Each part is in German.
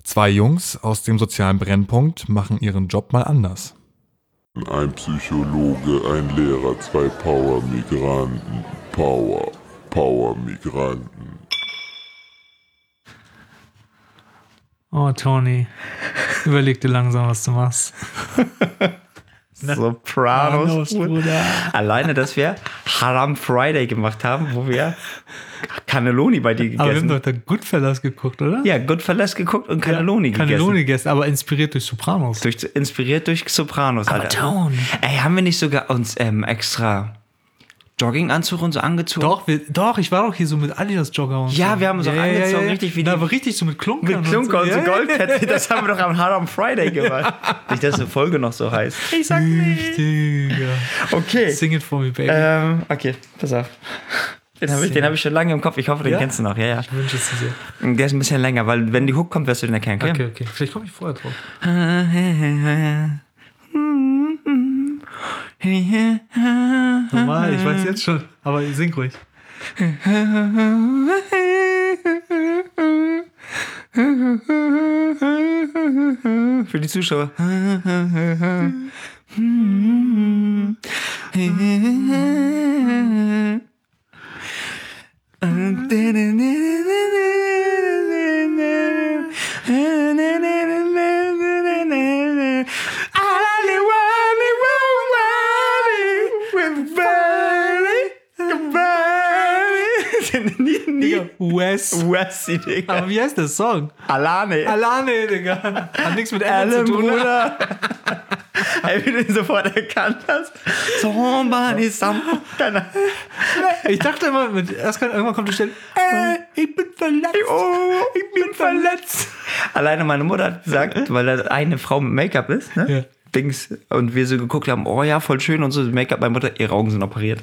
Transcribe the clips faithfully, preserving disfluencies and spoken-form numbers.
Zwei Jungs aus dem sozialen Brennpunkt machen ihren Job mal anders. Ein Psychologe, ein Lehrer, zwei Power-Migranten. Power, Power-Migranten. Oh, Tony, überleg dir langsam, was du machst. Sopranos, Bruder. Alleine, dass wir Haram Friday gemacht haben, wo wir Cannelloni bei dir gegessen haben. Aber wir haben doch da Goodfellas geguckt, oder? Ja, Goodfellas geguckt und Cannelloni ja, gegessen. Cannelloni gegessen, aber inspiriert durch Sopranos. Durch, inspiriert durch Sopranos, aber Alter. Tony. Ey, haben wir nicht sogar uns ähm, extra Jogginganzug und so angezogen? Doch, wir, doch, ich war doch hier so mit Adidas Jogger und Ja, so. wir haben uns auch ja, angezogen, ja, ja. richtig wie Na, die, aber richtig so mit Klunkern. mit Klunker und so, und so, und so Goldketten. Das haben wir doch am Haram Friday gemacht. Nicht, dass eine Folge noch so heißt. Ich sag nicht. Digga. Okay. Sing it for me, baby. Ähm, okay, pass auf. Den habe ich, hab ich schon lange im Kopf. Ich hoffe, den Ja? kennst du noch. Ja, ja. Ich wünsche es dir sehr. Der ist ein bisschen länger, weil wenn die Hook kommt, wirst du den erkennen. Okay, Okay, okay. Vielleicht komme ich vorher drauf. Normal, ich weiß jetzt schon. Aber sing ruhig. Für die Zuschauer. Wes. Westy, Digga. Aber wie heißt der Song? Alane. Alane, Digga. Hat nichts mit Ellen Alan, zu tun. Bruder. Ey, wie du ihn sofort erkannt hast. Somebody, somebody. Ich dachte immer, mit, erst kann, irgendwann kommt die Stelle, äh, ich bin verletzt. Oh, ich bin verletzt. Alleine meine Mutter hat gesagt, weil da eine Frau mit Make-up ist, ne? Ja. Dings, und wir so geguckt haben, oh ja, voll schön und so, Make-up, meine Mutter, ihre Augen sind operiert.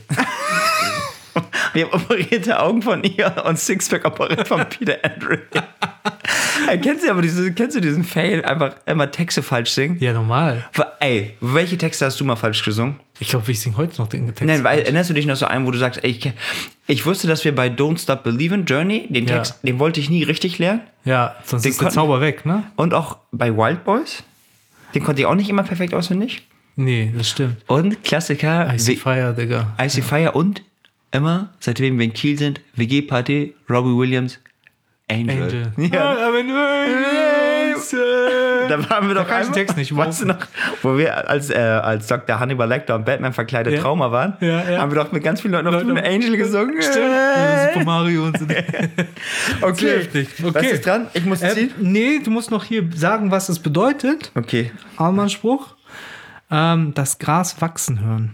Wir haben operierte Augen von ihr und Sixpack operiert von Peter Andre. Ey, kennst du aber diese, kennst du diesen Fail, einfach immer Texte falsch singen? Ja, normal. Ey, welche Texte hast du mal falsch gesungen? Ich glaube, ich singe heute noch den Text. Nein, weil, erinnerst du dich noch so einen, wo du sagst, ey, ich, ich wusste, dass wir bei Don't Stop Believin' Journey, den Ja. Text, den wollte ich nie richtig lernen. Ja, sonst Den ist der konnten- Zauber weg, ne? Und auch bei Wild Boys, den konnte ich auch nicht immer perfekt auswendig. Nee, das stimmt. Und Klassiker, Icy wie- Fire, Digga. Icy Fire und immer, seitdem wir in Kiel sind, W G-Party, Robbie Williams, Angel. Angel. Ja. Ah, aber nur- Da waren wir doch kann ich den einmal, Text nicht, weißt du noch, wo wir als, äh, als Doktor Hannibal Lecter und Batman verkleidet Ja. Trauma waren, Ja, ja. haben wir doch mit ganz vielen Leuten auf Leute- Bühne Angel gesungen. Stimmt. Ja, Super Mario und so. Okay, Heftig. was Okay. ist dran? Ich muss Äh, ziehen. nee, du musst noch hier sagen, was es bedeutet. Okay. Allmann-Spruch. Ähm, das Gras wachsen hören.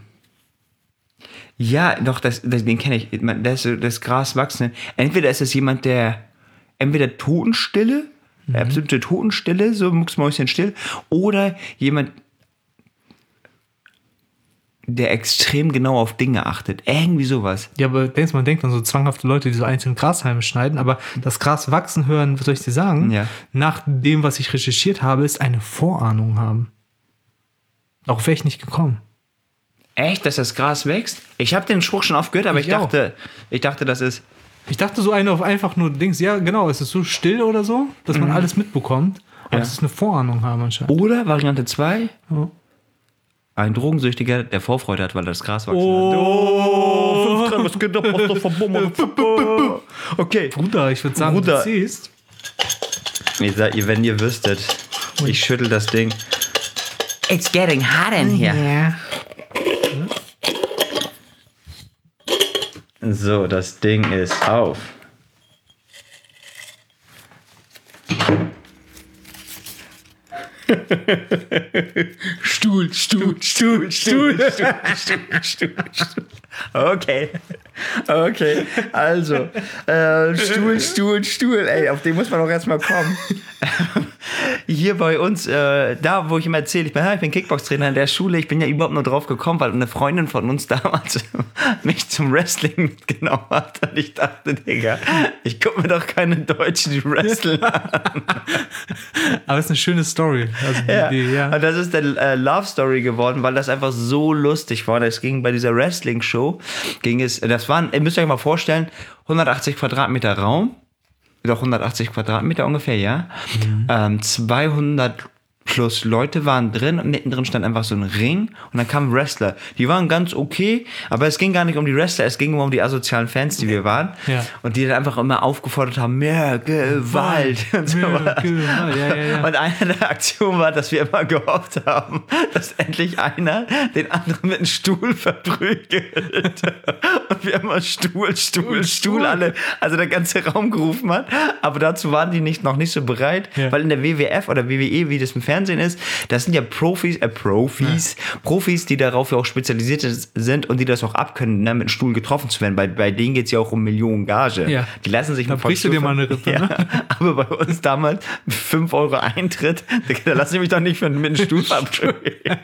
Ja, doch, das, das, den kenne ich. Man- Das, das Gras wachsen. Entweder ist es jemand, der entweder Totenstille, mhm. absolute Totenstille, so mucksmäuschenstill, oder jemand, der extrem genau auf Dinge achtet. Irgendwie sowas. Ja, aber denkst, man denkt an so zwanghafte Leute, die so einzelne Grashalme schneiden, aber das Gras wachsen hören, was soll ich dir sagen? Ja. Nach dem, was ich recherchiert habe, ist eine Vorahnung haben. Auch wäre ich nicht gekommen. Echt, dass das Gras wächst? Ich habe den Spruch schon oft gehört, aber ich, Ich auch. dachte, ich dachte, das ist... Ich dachte so eine auf einfach nur Dings, ja genau, es ist so still oder so, dass man alles mitbekommt, aber Ja. es ist eine Vorahnung haben anscheinend. Oder Variante zwei, Oh. ein Drogensüchtiger, der Vorfreude hat, weil er das Gras wachsen Oh. hat. Oh, was geht ab? Was ist verbummelt? Okay. Bruder, ich würde sagen, Bruder. du siehst. Ich sag, ihr, wenn ihr wüsstet, ich schüttel das Ding. It's getting hot in here. Ja. So, das Ding ist auf. Stuhl, Stuhl, Stuhl, Stuhl, Stuhl, Stuhl, Stuhl, Stuhl. Okay, okay, also, äh, Stuhl, Stuhl, Stuhl, ey, auf den muss man doch erstmal kommen. Hier bei uns, äh, da wo ich immer erzähle, ich bin, ja, ich bin Kickbox-Trainer in der Schule, ich bin ja überhaupt nur drauf gekommen, weil eine Freundin von uns damals mich zum Wrestling mitgenommen hat und ich dachte, Digga, ich gucke mir doch keine Deutschen, die wrestlen an. Aber es ist eine schöne Story. Also die Ja. Idee, ja. Und das ist der äh, Love Story geworden, weil das einfach so lustig war. Es ging bei dieser Wrestling-Show, ging es, das waren, ihr müsst euch mal vorstellen, hundertachtzig Quadratmeter Raum, doch hundertachtzig Quadratmeter ungefähr, ja. Mhm. Ähm, zweihundert plus Leute waren drin und mittendrin stand einfach so ein Ring und dann kamen Wrestler. Die waren ganz okay, aber es ging gar nicht um die Wrestler, es ging um die asozialen Fans, die wir waren. Ja. Und die dann einfach immer aufgefordert haben, mehr Gewalt. Und, so Mehr Gewalt, ja, ja, ja. und eine der Aktionen war, dass wir immer gehofft haben, dass endlich einer den anderen mit einem Stuhl verprügelt. Und wir immer Stuhl, Stuhl, Stuhl, alle, also der ganze Raum gerufen hat. Aber dazu waren die nicht, noch nicht so bereit, Ja. weil in der W W F oder W W E, wie das im Fernsehen ist, das sind ja Profis, äh, Profis, ja. Profis, die darauf ja auch spezialisiert sind und die das auch abkönnen, ne, mit einem Stuhl getroffen zu werden. Bei, bei denen geht es ja auch um Millionen Gage. Ja. Die lassen sich Da mit brichst du dir mal eine Rippe, ja. ne? Aber bei uns damals fünf Euro Eintritt, da lasse ich mich doch nicht mit einem Stuhl verprügeln.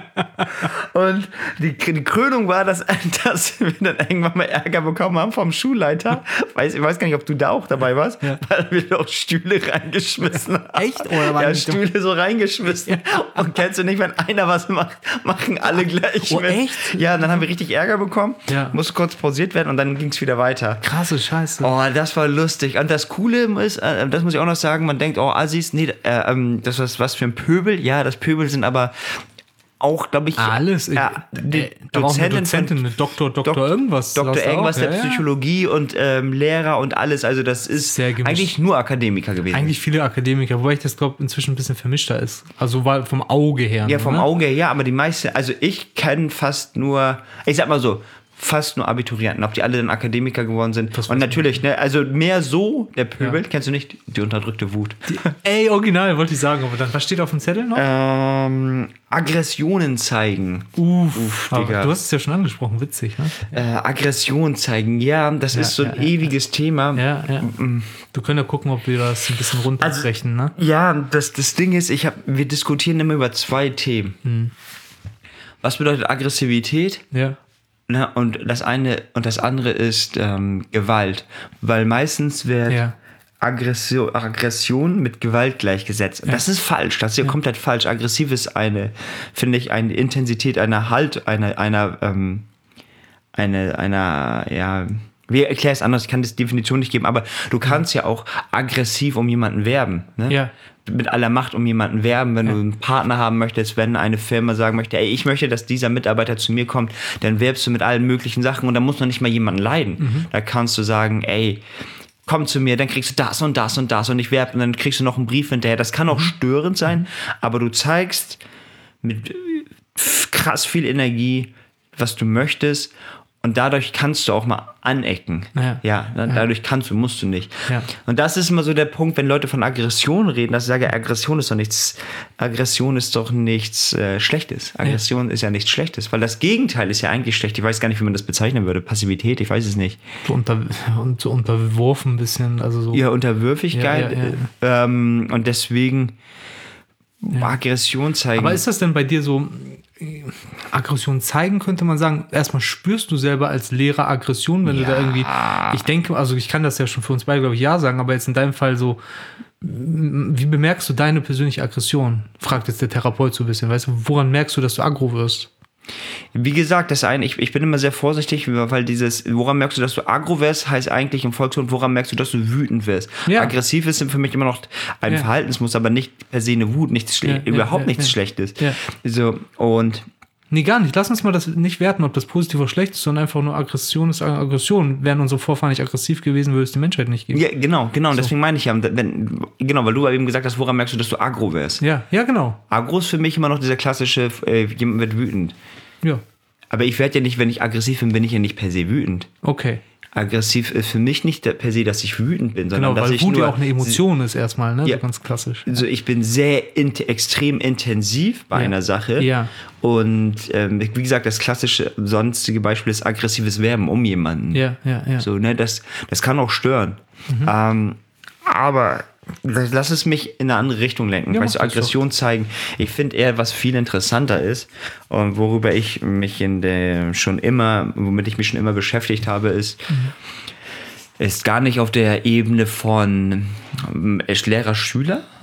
Und die, die Krönung war, dass, dass wir dann irgendwann mal Ärger bekommen haben vom Schulleiter. Weiß, ich weiß gar nicht, ob du da auch dabei warst, Ja. weil wir doch Stühle reingeschmissen haben. Echt? Oder war ja, nicht- Stühle so reingeschmissen. Und kennst du nicht, wenn einer was macht, machen alle gleich Oh, mit. echt? Ja, und dann haben wir richtig Ärger bekommen. Ja. Musste kurz pausiert werden und dann ging es wieder weiter. Krasse Scheiße. Oh, das war lustig. Und das Coole ist, äh, das muss ich auch noch sagen, man denkt, oh, Assis, nee, äh, ähm, das ist was für ein Pöbel. Ja, das Pöbel sind aber auch, glaube ich, Alles. ja, die äh, da war auch eine Dozentin, Dozentin, eine Doktor, Doktor Dok- irgendwas. Doktor saß da irgendwas auch. der Ja, ja. Psychologie und ähm, Lehrer und alles. Also das ist Sehr gemischt. eigentlich nur Akademiker gewesen. Eigentlich viele Akademiker, wobei ich das glaube inzwischen ein bisschen vermischter ist. Also weil vom Auge her. Ja, nur, vom ne? Auge her, ja, aber die meisten, also ich kenne fast nur, ich sag mal so, fast nur Abiturienten, ob die alle dann Akademiker geworden sind. Das Und weiß natürlich, ne, also mehr so, der Pöbel, Ja. kennst du nicht? Die unterdrückte Wut. Ey, original, wollte ich sagen, aber dann, was steht auf dem Zettel noch? ähm, Aggressionen zeigen. Uff, Uff, aber Digga. du hast es ja schon angesprochen, witzig, ne? Äh, Aggression zeigen, ja, das Ja, ist so ja, ein ja, ewiges Thema. Ja, ja. Wir können ja gucken, ob wir das ein bisschen runterbrechen, ne? Ja, das, das Ding ist, ich hab, wir diskutieren immer über zwei Themen. Hm. Was bedeutet Aggressivität? Ja. Ne, und das eine und das andere ist ähm, Gewalt, weil meistens wird Ja. Aggression, Aggression mit Gewalt gleichgesetzt. Und das ist falsch, das ist ja komplett falsch. Aggressiv ist eine, finde ich, eine Intensität einer Halt, einer, einer, ähm, eine, einer, ja, wie erkläre es anders, ich kann das Definition nicht geben, aber du kannst ja auch aggressiv um jemanden werben. Ne? Ja. Mit aller Macht um jemanden werben, wenn Ja. du einen Partner haben möchtest, wenn eine Firma sagen möchte, ey, ich möchte, dass dieser Mitarbeiter zu mir kommt, dann werbst du mit allen möglichen Sachen und da muss noch nicht mal jemanden leiden. Mhm. Da kannst du sagen, ey, komm zu mir, dann kriegst du das und das und das und ich werbe und dann kriegst du noch einen Brief hinterher. Das kann auch Mhm. störend sein, aber du zeigst mit äh, krass viel Energie, was du möchtest. Und dadurch kannst du auch mal anecken. Ja. Ja, da- dadurch kannst du, musst du nicht. Ja. Und das ist immer so der Punkt, wenn Leute von Aggression reden, dass ich sage, Aggression ist doch nichts, Aggression ist doch nichts äh, Schlechtes. Aggression ist ja nichts Schlechtes, weil das Gegenteil ist ja eigentlich schlecht. Ich weiß gar nicht, wie man das bezeichnen würde. Passivität, ich weiß es nicht. So, unter, und so unterworfen ein bisschen, also so. Ja, Unterwürfigkeit. Ja, ja, ja. Ähm, und deswegen Aggression zeigen. Aber ist das denn bei dir so, äh, Aggression zeigen, könnte man sagen, erstmal spürst du selber als Lehrer Aggression, wenn du da irgendwie, ich denke, also ich kann das ja schon für uns beide, glaube ich, ja sagen, aber jetzt in deinem Fall so, m- wie bemerkst du deine persönliche Aggression? Fragt jetzt der Therapeut so ein bisschen, weißt du, woran merkst du, dass du aggro wirst? Wie gesagt, das eine, ich, ich bin immer sehr vorsichtig, weil dieses, woran merkst du, dass du aggro wirst, heißt eigentlich im Volksmund, woran merkst du, dass du wütend wirst. Ja. Aggressiv ist für mich immer noch ein Ja. Verhaltensmuster, aber nicht per se eine Wut, nichts schle- Ja, ja, überhaupt ja, nichts ja. Schlechtes. Ja. So, und Nee, gar nicht. Lass uns mal das nicht werten, ob das positiv oder schlecht ist, sondern einfach nur Aggression ist Aggression. Wären unsere Vorfahren nicht aggressiv gewesen, würde es die Menschheit nicht geben. ja, genau, genau, und deswegen meine ich ja, wenn, genau, weil du eben gesagt hast, woran merkst du, dass du aggro wirst. Ja, ja, genau. Aggro ist für mich immer noch dieser klassische, äh, jemand wird wütend. Ja, Aber ich werde ja nicht, wenn ich aggressiv bin, bin ich ja nicht per se wütend. okay. Aggressiv ist für mich nicht per se, dass ich wütend bin, sondern Genau, dass weil ich Wut nur ja auch eine Emotion ist erstmal, ne? Ja. So ganz klassisch. Also ich bin sehr int extrem intensiv bei Ja. einer Sache. Ja. Und ähm, wie gesagt, das klassische sonstige Beispiel ist aggressives Werben um jemanden. Ja, ja, ja. So, ne, das, das kann auch stören. Mhm. Ähm, aber lass es mich in eine andere Richtung lenken. Ja, Weißt du, mach das Aggression zeigen. Ich finde eher, was viel interessanter ist und worüber ich mich in der schon immer, womit ich mich schon immer beschäftigt habe, ist, Mhm. ist gar nicht auf der Ebene von ähm, Lehrer-Schüler, Mhm.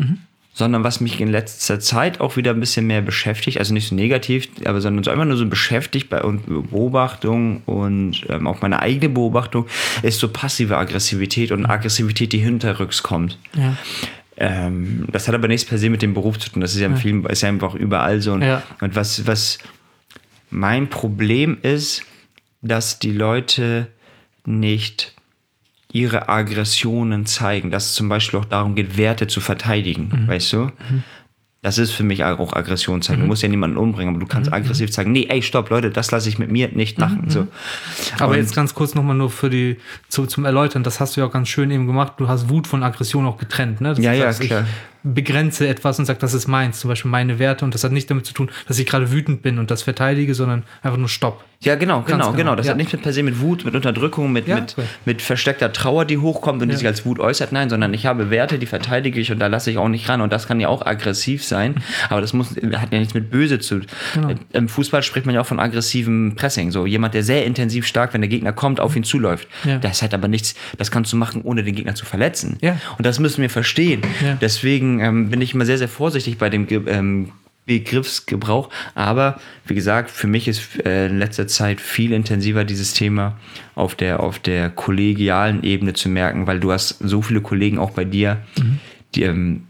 sondern was mich in letzter Zeit auch wieder ein bisschen mehr beschäftigt, also nicht so negativ, aber sondern so einfach nur so beschäftigt bei Beobachtung und ähm, auch meine eigene Beobachtung, ist so passive Aggressivität und Aggressivität, die hinterrücks kommt. Ja. Ähm, das hat aber nichts per se mit dem Beruf zu tun, das ist ja im Ja. Film, ist ja einfach überall so. Und, Ja. und was, was mein Problem ist, dass die Leute nicht ihre Aggressionen zeigen, dass es zum Beispiel auch darum geht, Werte zu verteidigen, mhm. weißt du? Mhm. Das ist für mich auch Aggression zeigen. Mhm. Du musst ja niemanden umbringen, aber du kannst mhm. aggressiv zeigen, nee, ey, stopp, Leute, das lasse ich mit mir nicht machen. Mhm. So. Aber Und jetzt ganz kurz nochmal nur für die, zu, zum Erläutern, das hast du ja auch ganz schön eben gemacht, du hast Wut von Aggression auch getrennt, ne? Das ja, heißt, ja, klar. Ich begrenze etwas und sage, das ist meins, zum Beispiel meine Werte, und das hat nicht damit zu tun, dass ich gerade wütend bin und das verteidige, sondern einfach nur Stopp. Ja, genau, genau, genau, genau. Das ja. hat nicht mit per se mit Wut, mit Unterdrückung, mit, Ja, mit, cool. mit versteckter Trauer, die hochkommt und die Ja. sich als Wut äußert. Nein, sondern ich habe Werte, die verteidige ich und da lasse ich auch nicht ran. Und das kann ja auch aggressiv sein, aber das muss, hat ja nichts mit böse zu tun. Genau. Im Fußball spricht man ja auch von aggressivem Pressing. So jemand, der sehr intensiv stark, wenn der Gegner kommt, auf ihn zuläuft. Ja. Das hat aber nichts, das kannst du machen, ohne den Gegner zu verletzen. Ja. Und das müssen wir verstehen. Ja. Deswegen ähm, bin ich immer sehr, sehr vorsichtig bei dem Ge- ähm, Begriffsgebrauch, aber wie gesagt, für mich ist äh, in letzter Zeit viel intensiver dieses Thema auf der, auf der kollegialen Ebene zu merken, weil du hast so viele Kollegen auch bei dir, mhm. die, ähm,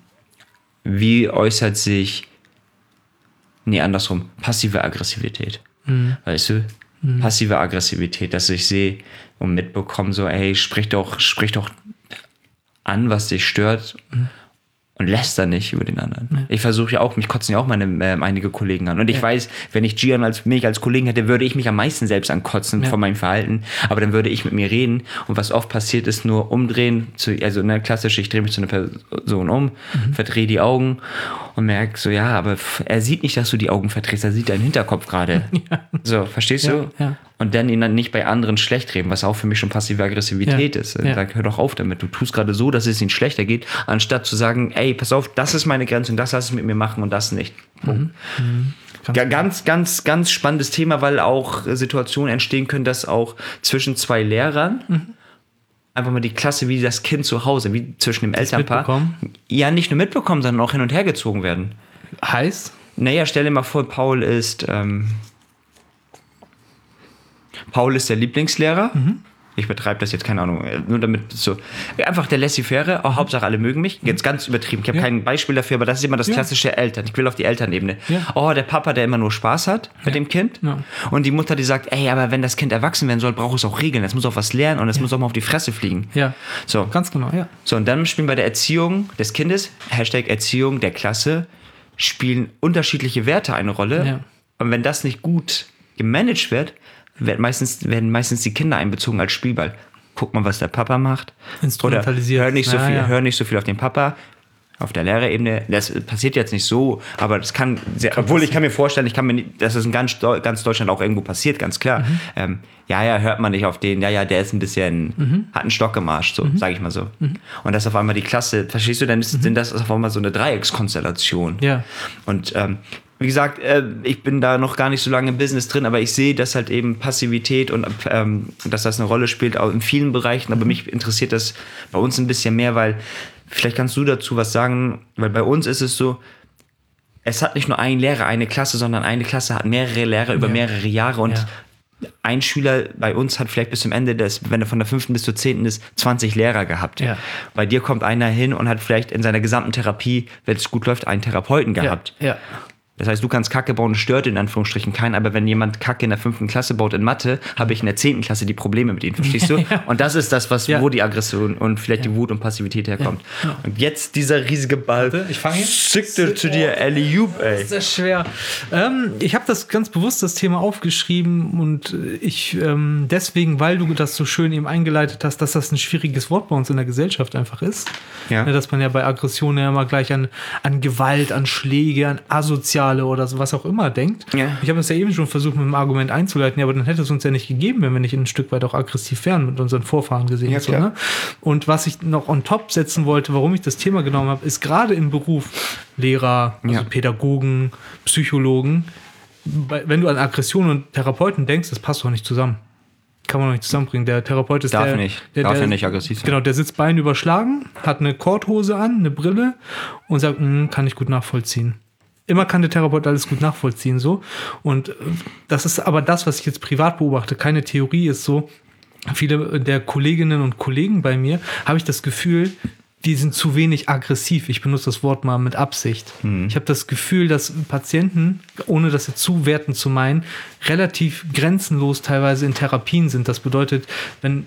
wie äußert sich, nee, andersrum, passive Aggressivität, mhm. weißt du, mhm. passive Aggressivität, dass ich sehe und mitbekomme so, ey, sprich doch, sprich doch an, was dich stört, mhm. und läster nicht über den anderen. Ja. Ich versuche ja auch, mich kotzen ja auch meine äh, einige Kollegen an. Und ich ja. weiß, wenn ich Gian als mich als Kollegen hätte, würde ich mich am meisten selbst ankotzen ja. von meinem Verhalten. Aber dann würde ich mit mir reden. Und was oft passiert ist, nur umdrehen, zu, also ne, klassisch, ich drehe mich zu einer Person um, mhm. verdrehe die Augen und merke so, ja, aber er sieht nicht, dass du die Augen verdrehst, er sieht deinen Hinterkopf gerade. Ja. So, verstehst ja. du? Ja. Und dann ihn dann nicht bei anderen schlecht reden, was auch für mich schon passive Aggressivität ja. ist. Er ja. sagt, hör doch auf damit, du tust gerade so, dass es ihnen schlechter geht, anstatt zu sagen, ey, pass auf, das ist meine Grenze und das lass ich mit mir machen und das nicht. Mhm. Mhm. Ganz, ganz, ganz, ganz spannendes Thema, weil auch Situationen entstehen können, dass auch zwischen zwei Lehrern mhm. einfach mal die Klasse wie das Kind zu Hause, wie zwischen dem das Elternpaar, ja nicht nur mitbekommen, sondern auch hin und her gezogen werden. Heißt? Naja, stell dir mal vor, Paul ist... Ähm, Paul ist der Lieblingslehrer. Mhm. Ich betreibe das jetzt, keine Ahnung, nur damit so. Einfach der Laissez-faire, oh, Hauptsache alle mögen mich. Jetzt ganz übertrieben. Ich habe ja. kein Beispiel dafür, aber das ist immer das klassische ja. Eltern. Ich will auf die Elternebene. Ja. Oh, der Papa, der immer nur Spaß hat mit ja. dem Kind. Ja. Und die Mutter, die sagt, ey, aber wenn das Kind erwachsen werden soll, braucht es auch Regeln. Es muss auch was lernen und es ja. muss auch mal auf die Fresse fliegen. Ja, so. Ganz genau, ja. So, und dann spielen bei der Erziehung des Kindes, Hashtag Erziehung der Klasse, spielen unterschiedliche Werte eine Rolle. Ja. Und wenn das nicht gut gemanagt wird, werden meistens, werden meistens die Kinder einbezogen als Spielball. Guck mal, was der Papa macht. Instrumentalisiert. Oder hör nicht so ja, viel, ja. hör nicht so viel auf den Papa. Auf der Lehrerebene, das passiert jetzt nicht so, aber das kann, sehr, kann obwohl ich kann mir vorstellen, ich kann mir nicht, dass es in ganz, ganz Deutschland auch irgendwo passiert, ganz klar. Mhm. Ähm, ja, ja, hört man nicht auf den, ja, ja, der ist ein bisschen, mhm. hat einen Stock gemarscht, so, mhm. sage ich mal so. Mhm. Und das ist auf einmal die Klasse, verstehst du, dann ist, mhm. sind das auf einmal so eine Dreieckskonstellation. Ja. Und ähm, wie gesagt, äh, ich bin da noch gar nicht so lange im Business drin, aber ich sehe, dass halt eben Passivität und ähm, dass das eine Rolle spielt, auch in vielen Bereichen. Aber mich interessiert das bei uns ein bisschen mehr, weil vielleicht kannst du dazu was sagen, weil bei uns ist es so, es hat nicht nur einen Lehrer, eine Klasse, sondern eine Klasse hat mehrere Lehrer über ja. mehrere Jahre und ja. ein Schüler bei uns hat vielleicht bis zum Ende des, wenn er von der fünften bis zur zehnten ist, zwanzig Lehrer gehabt. Ja. Bei dir kommt einer hin und hat vielleicht in seiner gesamten Therapie, wenn es gut läuft, einen Therapeuten gehabt. Ja. Ja. Das heißt, du kannst Kacke bauen, stört in Anführungsstrichen keinen, aber wenn jemand Kacke in der fünften Klasse baut in Mathe, habe ich in der zehnten Klasse die Probleme mit ihm, verstehst du? Ja. Und das ist das, was, ja. wo die Aggression und vielleicht ja. die Wut und Passivität herkommt. Ja. Ja. Und jetzt dieser riesige Ball. Warte, ich fange jetzt. Schickte zu dir, Alley-oop, ey. Das ist schwer. Ähm, ich habe das ganz bewusst, das Thema aufgeschrieben und ich ähm, deswegen, weil du das so schön eben eingeleitet hast, dass das ein schwieriges Wort bei uns in der Gesellschaft einfach ist. Ja. Dass man ja bei Aggressionen ja immer gleich an, an Gewalt, an Schläge, an Asoziale oder so was auch immer denkt. Ja. Ich habe das ja eben schon versucht, mit dem Argument einzuleiten, ja, aber dann hätte es uns ja nicht gegeben, wenn wir nicht ein Stück weit auch aggressiv wären mit unseren Vorfahren gesehen. Ja, so, ne? Und was ich noch on top setzen wollte, warum ich das Thema genommen habe, ist gerade im Beruf Lehrer, also ja. Pädagogen, Psychologen, wenn du an Aggression und Therapeuten denkst, das passt doch nicht zusammen. kann man noch nicht zusammenbringen. Der Therapeut ist Darf der, nicht. der, Darf der, ja nicht aggressiv sein. Genau, der sitzt Bein überschlagen, hat eine Korthose an, eine Brille und sagt, kann ich gut nachvollziehen. Immer kann der Therapeut alles gut nachvollziehen, so. Und das ist aber das, was ich jetzt privat beobachte. Keine Theorie ist so. Viele der Kolleginnen und Kollegen bei mir, habe ich das Gefühl, die sind zu wenig aggressiv. Ich benutze das Wort mal mit Absicht. Mhm. Ich habe das Gefühl, dass Patienten, ohne das jetzt zu werten zu meinen, relativ grenzenlos teilweise in Therapien sind. Das bedeutet, wenn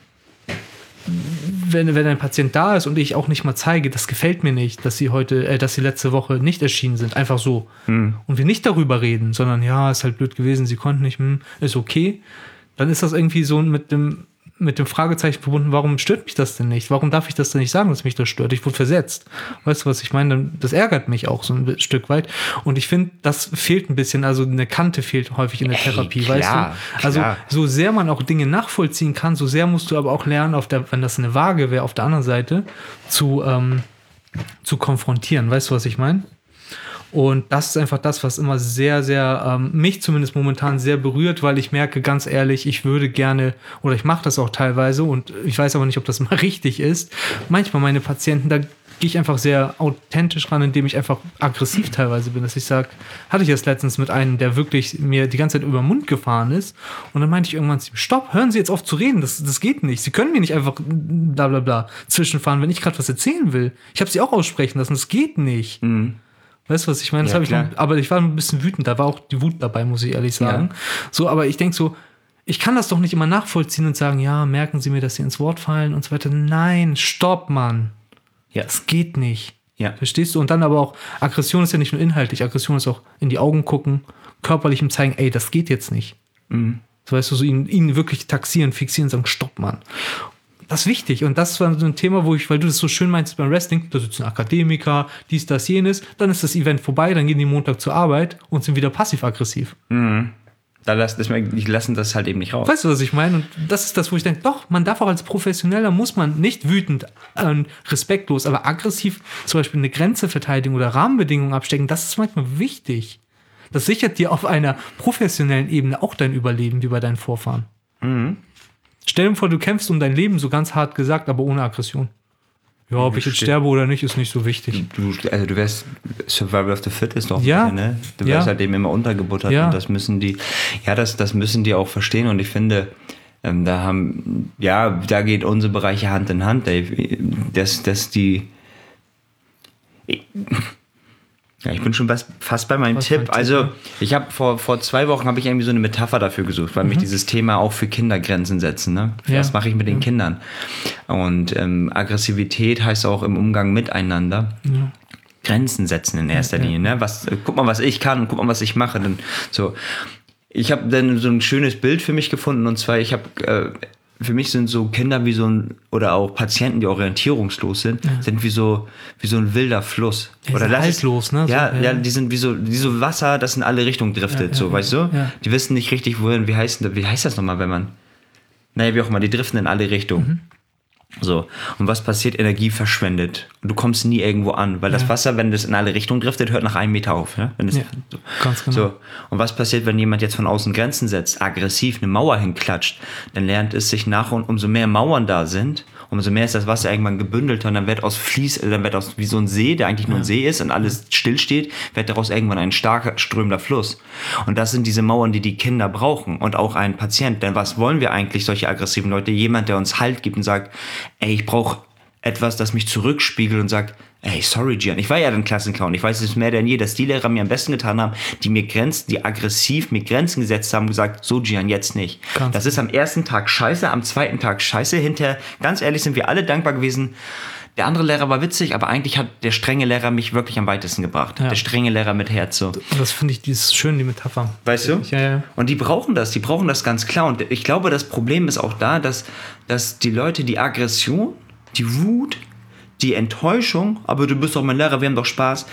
Wenn, wenn ein Patient da ist und ich auch nicht mal zeige, das gefällt mir nicht, dass sie heute, äh, dass sie letzte Woche nicht erschienen sind, einfach so. Hm. Und wir nicht darüber reden, sondern ja, ist halt blöd gewesen, sie konnten nicht, hm, ist okay. Dann ist das irgendwie so mit dem, mit dem Fragezeichen verbunden, warum stört mich das denn nicht? Warum darf ich das denn nicht sagen, dass mich das stört? Ich wurde versetzt. Weißt du, was ich meine? Das ärgert mich auch so ein Stück weit. Und ich finde, das fehlt ein bisschen. Also eine Kante fehlt häufig in der Ey, Therapie, klar, weißt du? Also klar. so sehr man auch Dinge nachvollziehen kann, so sehr musst du aber auch lernen, auf der, wenn das eine Waage wäre, auf der anderen Seite zu, ähm, zu konfrontieren. Weißt du, was ich meine? Und das ist einfach das, was immer sehr, sehr, ähm, mich zumindest momentan sehr berührt, weil ich merke, ganz ehrlich, ich würde gerne, oder ich mache das auch teilweise und ich weiß aber nicht, ob das mal richtig ist. Manchmal meine Patienten, da gehe ich einfach sehr authentisch ran, indem ich einfach aggressiv teilweise bin, dass ich sage, hatte ich das letztens mit einem, der wirklich mir die ganze Zeit über den Mund gefahren ist und dann meinte ich irgendwann zu ihm, stopp, hören Sie jetzt auf zu reden, das, das geht nicht. Sie können mir nicht einfach bla bla bla zwischenfahren, wenn ich gerade was erzählen will. Ich habe Sie auch aussprechen lassen, das geht nicht. Mhm. Weißt du, was ich meine? Das Ja, habe ich noch, aber ich war ein bisschen wütend, da war auch die Wut dabei, muss ich ehrlich sagen. Ja. So, aber ich denke so, ich kann das doch nicht immer nachvollziehen und sagen, ja, merken Sie mir, dass Sie ins Wort fallen und so weiter. Nein, stopp, Mann. Ja. Das geht nicht. Ja. Verstehst du? Und dann aber auch, Aggression ist ja nicht nur inhaltlich, Aggression ist auch in die Augen gucken, körperlich ihm zeigen, ey, das geht jetzt nicht. Mhm. So, weißt du, so ihn, ihn wirklich taxieren, fixieren, sagen, stopp, Mann. Das ist wichtig und das war so ein Thema, wo ich, weil du das so schön meinst beim Wrestling, da sitzen Akademiker, dies, das, jenes, dann ist das Event vorbei, dann gehen die Montag zur Arbeit und sind wieder passiv-aggressiv. Mhm. Da lassen, das, die lassen das halt eben nicht raus. Weißt du, was ich meine? Und das ist das, wo ich denke, doch, man darf auch als Professioneller, muss man nicht wütend, äh, respektlos, aber aggressiv zum Beispiel eine Grenze verteidigen oder Rahmenbedingungen abstecken, das ist manchmal wichtig. Das sichert dir auf einer professionellen Ebene auch dein Überleben, wie bei deinen Vorfahren. Mhm. Stell dir vor, du kämpfst um dein Leben, so ganz hart gesagt, aber ohne Aggression. Ja, ob ich jetzt sterbe oder nicht, ist nicht so wichtig. Du, also du wärst Survival of the Fittest doch. Ja. Ne? Du wärst ja. halt eben immer untergebuttert ja. und das müssen die, ja, das, das müssen die auch verstehen und ich finde, ähm, da haben, ja, da geht unsere Bereiche Hand in Hand, Dave. Dass, dass die, ich, ja, ich bin schon fast, fast bei meinem Was Tipp. Tipp. Also, ich habe vor, vor zwei Wochen habe ich irgendwie so eine Metapher dafür gesucht, weil mhm. mich dieses Thema auch für Kinder Grenzen setzen. Ne? Ja. Was mache ich mit den ja. Kindern? Und ähm, Aggressivität heißt auch im Umgang miteinander. Ja. Grenzen setzen in erster ja, Linie. Ne? Was, äh, guck mal, was ich kann und guck mal, was ich mache. Dann, so. Ich habe dann so ein schönes Bild für mich gefunden und zwar, ich habe äh, für mich sind so Kinder wie so ein, oder auch Patienten, die orientierungslos sind, ja. sind wie so, wie so ein wilder Fluss. Ja, oder das haltlos, ne? Ja, so, ja, ja, die sind wie so, wie so Wasser, das in alle Richtungen driftet, ja, so, ja, weißt du? Ja. Die wissen nicht richtig, wohin, wie heißt, wie heißt das nochmal, wenn man, naja, wie auch immer, die driften in alle Richtungen. Mhm. So. Und was passiert? Energie verschwendet. Und du kommst nie irgendwo an, weil ja. das Wasser, wenn das in alle Richtungen driftet, hört nach einem Meter auf. Ja? Wenn es, ja, so. Ganz genau. So. Und was passiert, wenn jemand jetzt von außen Grenzen setzt, aggressiv eine Mauer hinklatscht? Dann lernt es sich nach und umso mehr Mauern da sind, umso mehr ist das Wasser irgendwann gebündelt und dann wird aus Fließ, dann wird aus wie so ein See, der eigentlich nur ein See ist und alles stillsteht, wird daraus irgendwann ein starker, strömender Fluss. Und das sind diese Mauern, die die Kinder brauchen und auch ein Patient. Denn was wollen wir eigentlich, solche aggressiven Leute? Jemand, der uns Halt gibt und sagt, ey, ich brauche etwas, das mich zurückspiegelt und sagt, ey, sorry, Gian, ich war ja ein Klassenclown. Ich weiß es mehr denn je, dass die Lehrer mir am besten getan haben, die mir Grenzen, die aggressiv mir Grenzen gesetzt haben, gesagt, so Gian, jetzt nicht. Ganz das ist am ersten Tag scheiße, am zweiten Tag scheiße. Hinterher, ganz ehrlich, sind wir alle dankbar gewesen. Der andere Lehrer war witzig, aber eigentlich hat der strenge Lehrer mich wirklich am weitesten gebracht. Ja. Der strenge Lehrer mit Herz. So. Das finde ich, die ist schön, die Metapher. Weißt du? Ja, ja. Und die brauchen das, die brauchen das ganz klar. Und ich glaube, das Problem ist auch da, dass, dass die Leute die Aggression, die Wut, die Enttäuschung, aber du bist doch mein Lehrer, wir haben doch Spaß,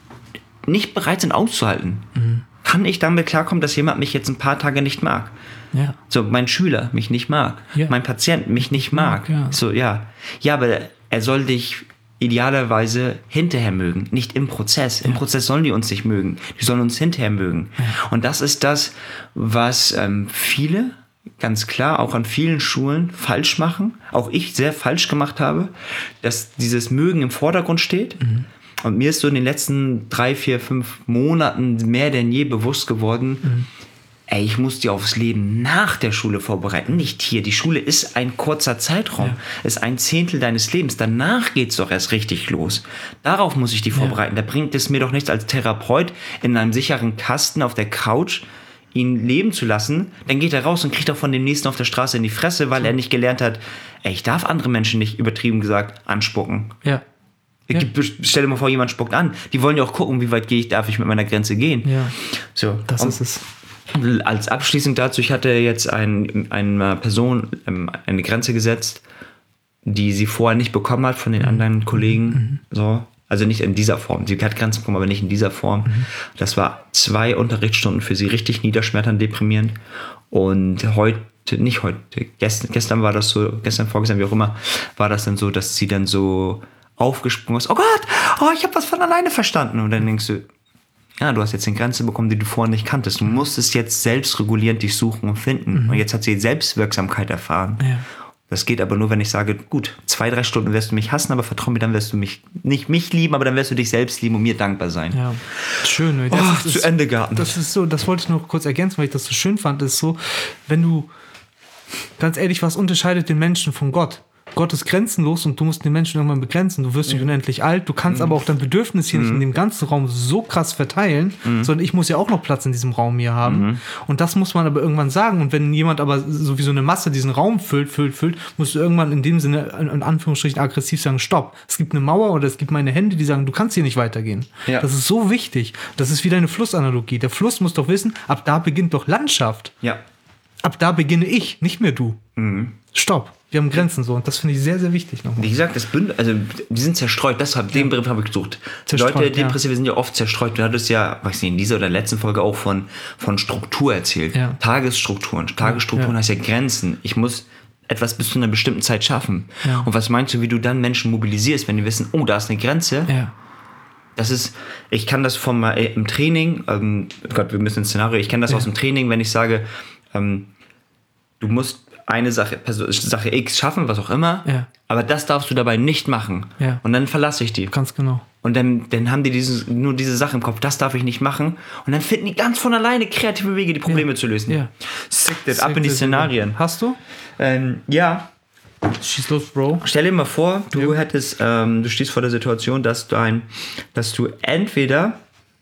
nicht bereit sind auszuhalten. Mhm. Kann ich damit klarkommen, dass jemand mich jetzt ein paar Tage nicht mag? Ja. So, mein Schüler mich nicht mag, ja. mein Patient mich nicht mag. Ja. So, ja. Ja, aber er soll dich idealerweise hinterher mögen, nicht im Prozess. Im ja. Prozess sollen die uns nicht mögen, die sollen uns hinterher mögen. Ja. Und das ist das, was ähm, viele ganz klar auch an vielen Schulen falsch machen, auch ich sehr falsch gemacht habe, dass dieses Mögen im Vordergrund steht. Mhm. Und mir ist so in den letzten drei, vier, fünf Monaten mehr denn je bewusst geworden, mhm. ey, ich muss die aufs Leben nach der Schule vorbereiten, nicht hier. Die Schule ist ein kurzer Zeitraum, ja. ist ein Zehntel deines Lebens. Danach geht's doch erst richtig los. Darauf muss ich die vorbereiten. Ja. Da bringt es mir doch nichts als Therapeut in einem sicheren Kasten auf der Couch ihn leben zu lassen. Dann geht er raus und kriegt auch von dem Nächsten auf der Straße in die Fresse, weil er nicht gelernt hat, ey, ich darf andere Menschen nicht, übertrieben gesagt, anspucken. Ja. Ja. Stell dir mal vor, jemand spuckt an. Die wollen ja auch gucken, wie weit gehe ich, darf ich mit meiner Grenze gehen. Ja. So, das und ist es. Als abschließend dazu, ich hatte jetzt ein, eine Person eine Grenze gesetzt, die sie vorher nicht bekommen hat von den anderen Kollegen. Mhm. So. Also nicht in dieser Form. Sie hat Grenzen bekommen, aber nicht in dieser Form. Mhm. Das war zwei Unterrichtsstunden für sie richtig niederschmetternd, deprimierend. Und heute, nicht heute, gestern, gestern war das so, gestern, vorgestern, wie auch immer, war das dann so, dass sie dann so aufgesprungen ist. Oh Gott, oh, ich habe was von alleine verstanden. Und dann denkst du, ja, du hast jetzt eine Grenze bekommen, die du vorher nicht kanntest. Du musstest jetzt selbstregulierend dich suchen und finden. Mhm. Und jetzt hat sie Selbstwirksamkeit erfahren. Ja. Das geht aber nur, wenn ich sage, gut, zwei, drei Stunden wirst du mich hassen, aber vertrau mir, dann wirst du mich, nicht mich lieben, aber dann wirst du dich selbst lieben und mir dankbar sein. Ja, schön. Das oh, ist, zu Ende gehabt. Das ist so, das wollte ich noch kurz ergänzen, weil ich das so schön fand, ist so, wenn du, ganz ehrlich, was unterscheidet den Menschen von Gott? Gott ist grenzenlos und du musst den Menschen irgendwann begrenzen. Du wirst nicht mhm. unendlich alt. Du kannst mhm. aber auch dein Bedürfnis hier mhm. nicht in dem ganzen Raum so krass verteilen, mhm. sondern ich muss ja auch noch Platz in diesem Raum hier haben. Mhm. Und das muss man aber irgendwann sagen. Und wenn jemand aber so wie so eine Masse diesen Raum füllt, füllt, füllt, musst du irgendwann in dem Sinne, in Anführungsstrichen, aggressiv sagen, stopp. Es gibt eine Mauer oder es gibt meine Hände, die sagen, du kannst hier nicht weitergehen. Ja. Das ist so wichtig. Das ist wieder eine Flussanalogie. Der Fluss muss doch wissen, ab da beginnt doch Landschaft. Ja. Ab da beginne ich, nicht mehr du. Mhm. Stopp. Wir haben Grenzen so und das finde ich sehr, sehr wichtig nochmal. Wie gesagt, das Bündel, also die sind zerstreut, deshalb, den Begriff habe ich gesucht. Zerstreut, Leute, Depressive ja. sind ja oft zerstreut. Du hattest ja, weiß nicht, in dieser oder letzten Folge auch von, von Struktur erzählt. Ja. Tagesstrukturen. Tagesstrukturen ja. heißt ja Grenzen. Ich muss etwas bis zu einer bestimmten Zeit schaffen. Ja. Und was meinst du, wie du dann Menschen mobilisierst, wenn die wissen, oh, da ist eine Grenze? Ja. Das ist, ich kann das vom äh, im Training, ähm, Gott, wir müssen ins Szenario, ich kenne das ja. aus dem Training, wenn ich sage, ähm, du musst eine Sache, Sache X schaffen, was auch immer, ja. aber das darfst du dabei nicht machen. Ja. Und dann verlasse ich die. Ganz genau. Und dann, dann haben die dieses, nur diese Sache im Kopf, das darf ich nicht machen. Und dann finden die ganz von alleine kreative Wege, die Probleme ja. zu lösen. Ja. Sick that, ab in die Szenarien. Hast du? Ähm, ja. Schieß los, Bro. Stell dir mal vor, du ja. hättest, ähm, du stehst vor der Situation, dass du ein, dass du entweder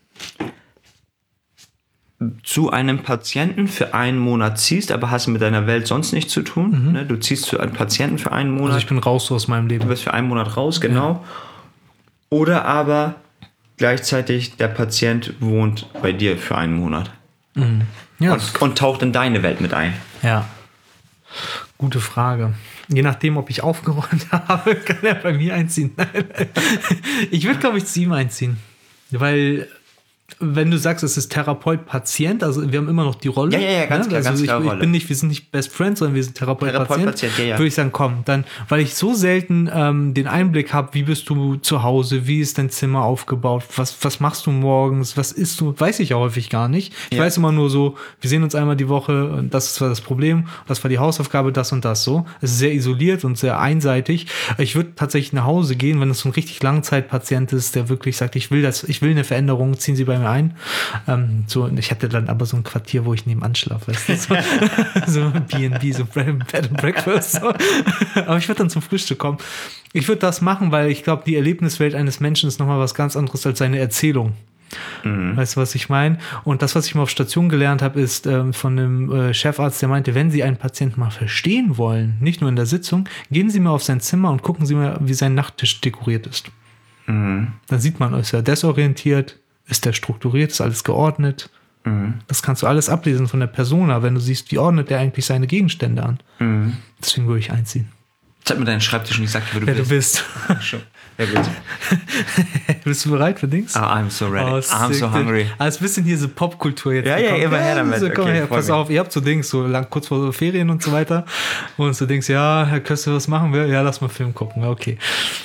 zu einem Patienten für einen Monat ziehst, aber hast mit deiner Welt sonst nichts zu tun. Mhm. Ne? Du ziehst zu einem Patienten für einen Monat. Also ich bin raus aus meinem Leben. Du bist für einen Monat raus, genau. Ja. Oder aber gleichzeitig der Patient wohnt bei dir für einen Monat. Mhm. Ja. Und, und taucht in deine Welt mit ein. Ja. Gute Frage. Je nachdem, ob ich aufgeräumt habe, kann er bei mir einziehen. Ich würde, glaube ich, zu ihm einziehen. Weil wenn du sagst, es ist Therapeut-Patient, also wir haben immer noch die Rolle. Ja, ja, ja, ganz ne? klar, also ganz ich, klar ich Rolle. bin nicht, wir sind nicht Best Friends, sondern wir sind Therapeut-Patient. Therapeut-Patient, ja, ja. Würde ich sagen, komm, dann, weil ich so selten ähm, den Einblick habe, wie bist du zu Hause, wie ist dein Zimmer aufgebaut, was, was machst du morgens, was isst du, weiß ich ja häufig gar nicht. Ich ja. weiß immer nur so, wir sehen uns einmal die Woche und das war das Problem, das war die Hausaufgabe, das und das so. Es ist sehr isoliert und sehr einseitig. Ich würde tatsächlich nach Hause gehen, wenn es so ein richtig Langzeitpatient ist, der wirklich sagt, ich will das, ich will eine Veränderung, ziehen Sie bei mir ein. Ähm, so, ich hatte dann aber so ein Quartier, wo ich nebenan schlafe, weißt du, so, so B and B, so Bed and Breakfast. So. Aber ich würde dann zum Frühstück kommen. Ich würde das machen, weil ich glaube, die Erlebniswelt eines Menschen ist nochmal was ganz anderes als seine Erzählung. Mhm. Weißt du, was ich meine? Und das, was ich mal auf Station gelernt habe, ist ähm, von einem äh, Chefarzt, der meinte, wenn Sie einen Patienten mal verstehen wollen, nicht nur in der Sitzung, gehen Sie mal auf sein Zimmer und gucken Sie mal, wie sein Nachttisch dekoriert ist. Mhm. Dann sieht man, ist er desorientiert, ist der strukturiert, ist alles geordnet. Mhm. Das kannst du alles ablesen von der Persona, wenn du siehst, wie ordnet der eigentlich seine Gegenstände an. Mhm. Deswegen würde ich einziehen. Zeig mir deinen Schreibtisch und ich sag dir, wer du wer bist. Wer du bist. Schon. Ja, gut. Bist du bereit für Dings? Oh, I'm so ready. Oh, I'm so hungry. Also ein bisschen hier so Popkultur jetzt. Ja, ja, immer her damit. So, komm okay, her, pass auf, ihr habt so Dings, so lang kurz vor Ferien und so weiter. Und so Dings, ja, Herr Köster, was machen wir? Ja, lass mal Film gucken. Okay.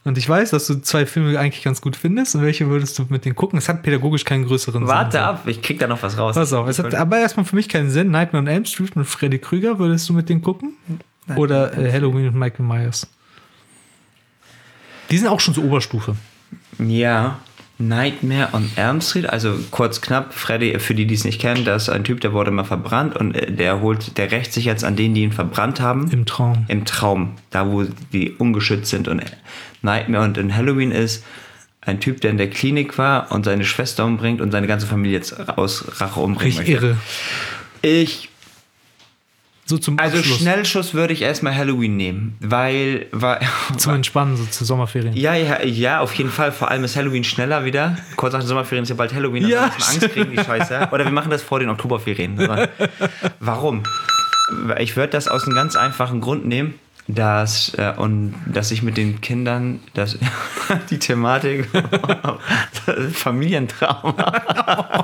Und ich weiß, dass du zwei Filme eigentlich ganz gut findest. Und welche würdest du mit denen gucken? Es hat pädagogisch keinen größeren Warte Sinn. ab, ich krieg da noch was raus. Pass auf, es hat aber erstmal für mich keinen Sinn. Nightmare on Elm Street mit Freddy Krüger, würdest du mit denen gucken? Oder äh, Halloween mit Michael Myers? Die sind auch schon so Oberstufe. Ja, Nightmare on Elm Street, also kurz knapp, Freddy, für die, die es nicht kennen, das ist ein Typ, der wurde mal verbrannt und der holt, der rächt sich jetzt an denen, die ihn verbrannt haben. Im Traum. Im Traum, da wo die ungeschützt sind. Und Nightmare und in Halloween ist ein Typ, der in der Klinik war und seine Schwester umbringt und seine ganze Familie jetzt aus Rache umbringen Richtig irre. Ich So zum Also Abschluss. Schnellschuss würde ich erstmal Halloween nehmen, weil... weil Zum Entspannen, so zu Sommerferien. ja, ja, ja, auf jeden Fall. Vor allem ist Halloween schneller wieder. Kurz nach den Sommerferien ist ja bald Halloween, dann Ja, müssen wir Angst kriegen, die Scheiße. Oder wir machen das vor den Oktoberferien. Warum? Ich würde das aus einem ganz einfachen Grund nehmen, dass, äh, und, dass ich mit den Kindern das, die Thematik Familientrauma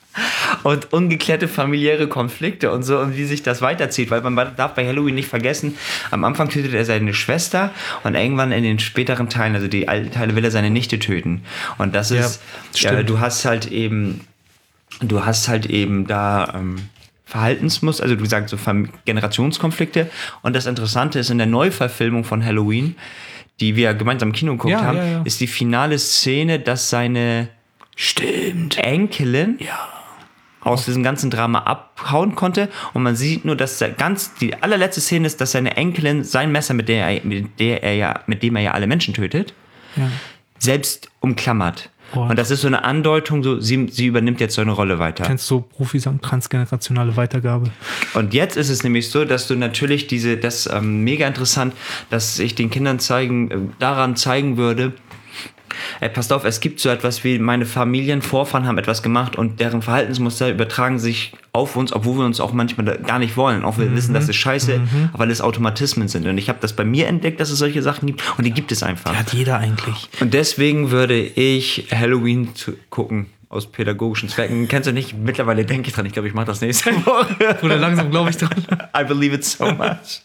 und ungeklärte familiäre Konflikte und so und wie sich das weiterzieht, weil man darf bei Halloween nicht vergessen, am Anfang tötet er seine Schwester und irgendwann in den späteren Teilen, also die alten Teile, will er seine Nichte töten und das ist, ja, ja, du hast halt eben du hast halt eben da ähm, Verhaltensmuster, also du sagst so Generationskonflikte und das Interessante ist, in der Neuverfilmung von Halloween, die wir gemeinsam im Kino geguckt Ja, haben, ja, ja. ist die finale Szene, dass seine Stimmt. Enkelin Ja. aus diesem ganzen Drama abhauen konnte und man sieht nur, dass der ganz die allerletzte Szene ist, dass seine Enkelin sein Messer, mit der er, mit der er ja, mit dem er ja alle Menschen tötet, Ja. selbst umklammert. Oh. Und das ist so eine Andeutung, so sie, sie übernimmt jetzt so eine Rolle weiter. Kennst du Profis sagen, transgenerationale Weitergabe? Und jetzt ist es nämlich so, dass du natürlich diese, das ähm, mega interessant, dass ich den Kindern zeigen, äh, daran zeigen würde, ey, passt auf, es gibt so etwas wie meine Familienvorfahren haben etwas gemacht und deren Verhaltensmuster übertragen sich auf uns, obwohl wir uns auch manchmal gar nicht wollen. Auch wir mhm. wissen, das ist scheiße, mhm. weil es Automatismen sind. Und ich habe das bei mir entdeckt, dass es solche Sachen gibt und die gibt es einfach. Hat jeder eigentlich. Und deswegen würde ich Halloween zu gucken. Aus pädagogischen Zwecken. Kennst du nicht? Mittlerweile denke ich dran. Ich glaube, ich mache das nächste Woche. Oder langsam glaube ich dran. I believe it so much.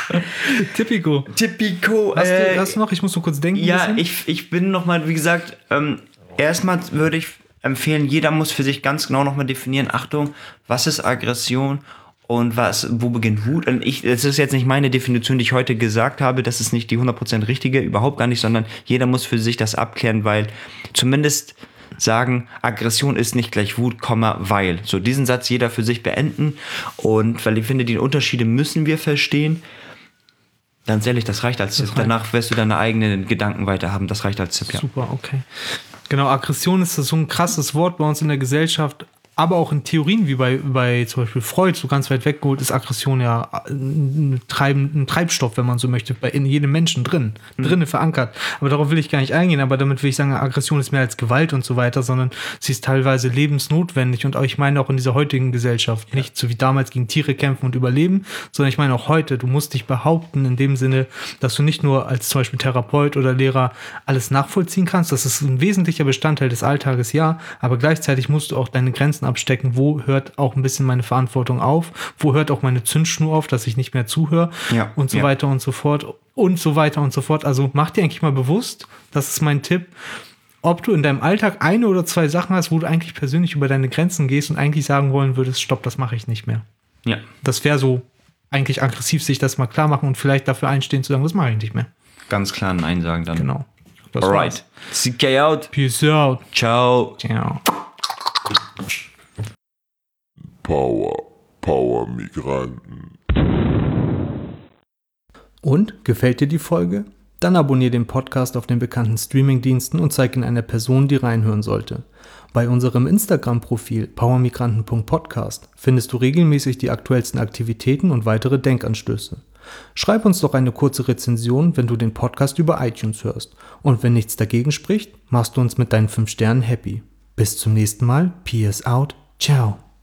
Typico. Typico. Hast, äh, du, hast du noch? Ich muss nur kurz denken. Ja, ein ich, ich bin nochmal, wie gesagt, ähm, erstmal würde ich empfehlen, jeder muss für sich ganz genau nochmal definieren, Achtung, was ist Aggression und was, wo beginnt Wut? Und ich, das ist jetzt nicht meine Definition, die ich heute gesagt habe, das ist nicht die hundert Prozent richtige, überhaupt gar nicht, sondern jeder muss für sich das abklären, weil zumindest sagen, Aggression ist nicht gleich Wut, weil. So, diesen Satz jeder für sich beenden. Und weil ich finde, die Unterschiede müssen wir verstehen. Ganz ehrlich, das reicht als Tipp. Danach wirst du deine eigenen Gedanken weiter haben. Das reicht als Tipp, ja. Super, okay. Genau, Aggression ist so ein krasses Wort bei uns in der Gesellschaft. Aber auch in Theorien, wie bei, bei zum Beispiel Freud, so ganz weit weggeholt, ist Aggression ja ein, Treib, ein Treibstoff, wenn man so möchte, bei in jedem Menschen drin, mhm. drinne verankert. Aber darauf will ich gar nicht eingehen, aber damit will ich sagen, Aggression ist mehr als Gewalt und so weiter, sondern sie ist teilweise lebensnotwendig und ich meine auch in dieser heutigen Gesellschaft, ja. Nicht so wie damals gegen Tiere kämpfen und überleben, sondern ich meine auch heute, du musst dich behaupten in dem Sinne, dass du nicht nur als zum Beispiel Therapeut oder Lehrer alles nachvollziehen kannst, das ist ein wesentlicher Bestandteil des Alltages, ja, aber gleichzeitig musst du auch deine Grenzen abstecken, wo hört auch ein bisschen meine Verantwortung auf, wo hört auch meine Zündschnur auf, dass ich nicht mehr zuhöre ja, und so ja. weiter und so fort und so weiter und so fort. Also mach dir eigentlich mal bewusst, das ist mein Tipp, ob du in deinem Alltag eine oder zwei Sachen hast, wo du eigentlich persönlich über deine Grenzen gehst und eigentlich sagen wollen würdest, stopp, das mache ich nicht mehr. Ja. Das wäre so eigentlich aggressiv, sich das mal klar machen und vielleicht dafür einstehen zu sagen, das mache ich nicht mehr. Ganz klar Nein sagen dann. Genau. Das Alright. C K out. Peace out. Ciao. Ciao. Power, Power Migranten. Und, gefällt dir die Folge? Dann abonniere den Podcast auf den bekannten Streamingdiensten und zeig ihn einer Person, die reinhören sollte. Bei unserem Instagram-Profil powermigranten punkt podcast findest du regelmäßig die aktuellsten Aktivitäten und weitere Denkanstöße. Schreib uns doch eine kurze Rezension, wenn du den Podcast über iTunes hörst. Und wenn nichts dagegen spricht, machst du uns mit deinen fünf Sternen happy. Bis zum nächsten Mal. Peace out. Ciao.